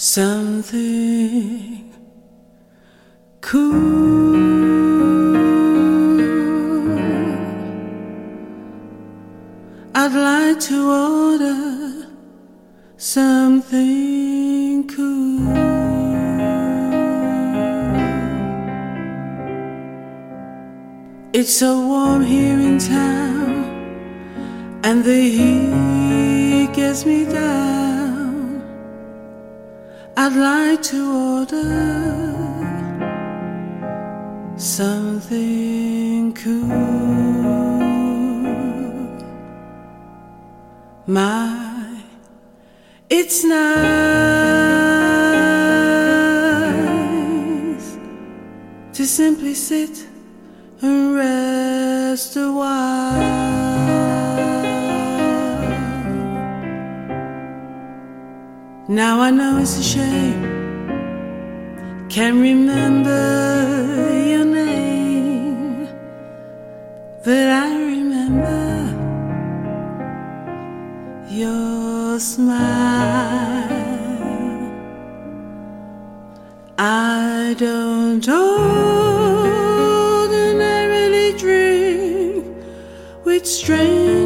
something cool. I'd like to order something cool. It's so warm here in town, and the heat gets me down. I'd like to order something cool. My, it's nice to simply sit and rest a while. Now I know it's a shame, can't remember your name, but I remember your smile. I don't ordinarily drink with strangers,